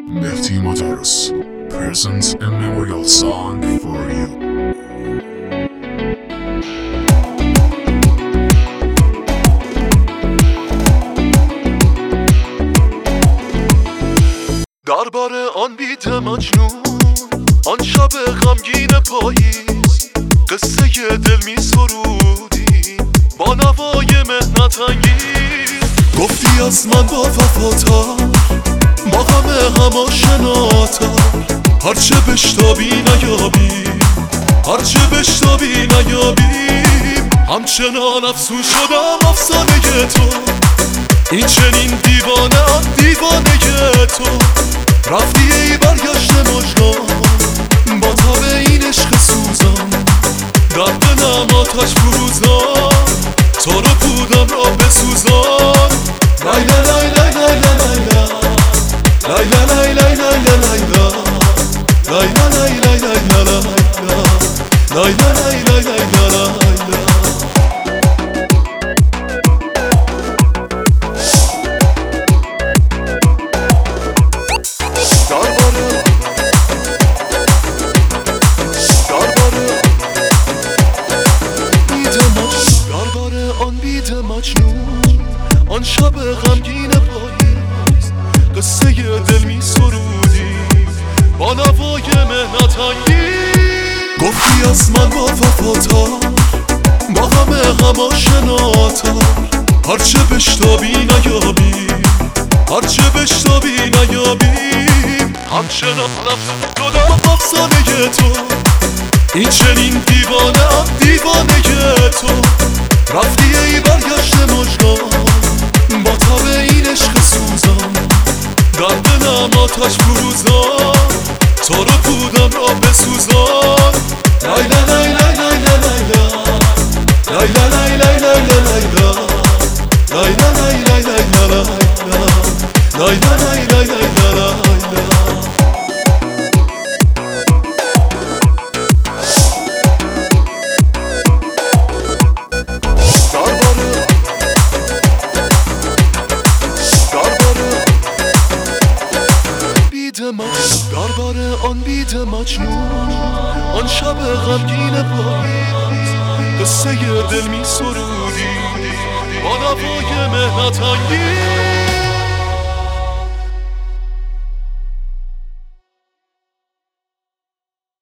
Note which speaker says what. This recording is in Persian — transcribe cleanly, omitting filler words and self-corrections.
Speaker 1: Mehdi Madaras presents a memorial song for you.
Speaker 2: دربار آن بیت مجنون، آن شب غمگین پاییز، قصه دل می سرودیم با نوای مهنت انگیز. گفتی از من با وفاتر، با غم هم آشناتر، هرچه بشتابی نیابیم، هرچه بشتابی نیابیم. همچنان افسون شدم افسانه تو، این چنین دیوانه تو. رفتی ای برگشت مجنون، با تاب این عشق سوزان، در دلم آتش فروزان، تو رو بودم را بسوزان. لایلا لایلا لایلا لایلا لایلا لایلا لایلا لایلا لایلا لایلا لایلا لایلا. آن شب غمگین پاییز، قصه دل می سرودیم با نوای مهنت انگیز. گفتی از من با وفاتر، با غم هم آشناتر، هرچه بشتابی نیابیم، هرچه بشتابی نیابیم. همچنان شدم افسانه تو، این چنین دیوانه تو. رفتی ای برگشت مجنون، با تاب این عشق سوزان، در دلم آتش فروزان، تو رو بودم را بسوزان. لایلا لایلا لایلا لایلا لایلا لایلا لایلا لایلا لایلا لایلا لایلا. درباره آن بیت مجنون، آن شب غمگین پاییز، قصه دل می سرودیم با نوای مهنت انگیز.